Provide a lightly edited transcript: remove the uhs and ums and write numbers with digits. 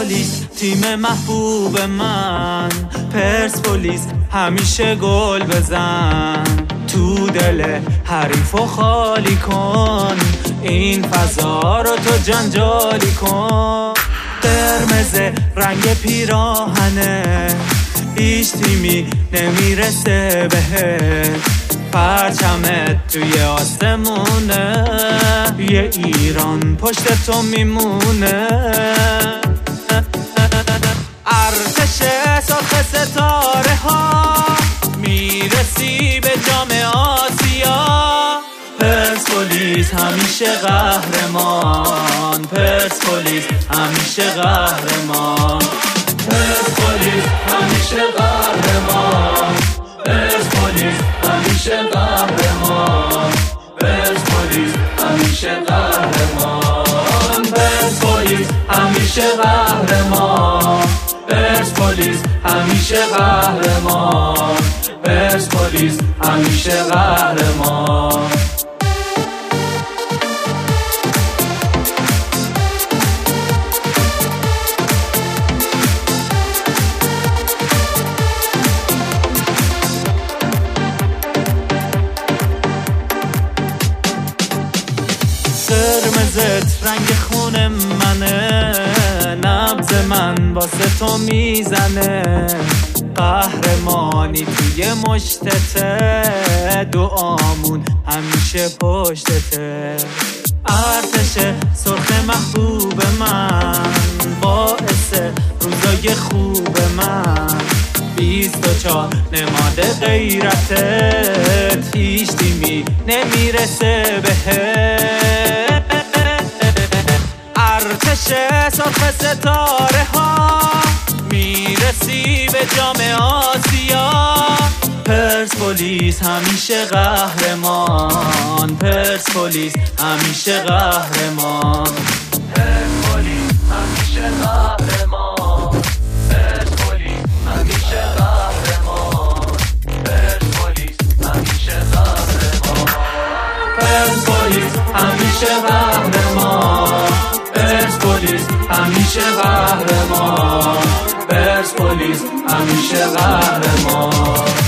پرسپولیس تیم محبوب من، پرسپولیس همیشه گل بزن، تو دل حریفو خالی کن، این فضا رو تو جنجالی کن. قرمز رنگ پیراهنه، هیچ تیمی نمیرسه بهت، پرچمت توی آسمونه، یه ایران پشت تو میمونه. ارتش سرخ ستاره ها، میرسی به جام آسیا. پرسپولیس همیشه قهرمان، پرسپولیس همیشه قهرمان، پرسپولیس همیشه قهرمان، پرسپولیس همیشه قهرمان، پرسپولیس همیشه قهرمان، پرسپولیس همیشه قهرمان، پرسپولیس همیشه قهرمان، پرسپولیس همیشه قهرمان. قرمزت رنگ خون منه، نبض من واسه تو میزنه، قهرمانی توی مشتته، دعامون همیشه پشتته. ارتش سرخ محبوب من، باعث روزای خوب من، 24 نماد غیرتت، هیچ تیمی نمیرسه بهت. ارتش سرخ ستاره ها، میرسی به جام آسیا. پرسپولیس همیشه قهرمان، پرسپولیس همیشه قهرمان، پرسپولیس همیشه قهرمان، پرسپولیس همیشه قهرمان، پرسپولیس همیشه قهرمان، پرسپولیس همیشه قهرمان، پرسپولیس همیشه قهرمان، پرسپولیس همیشه قهرمان.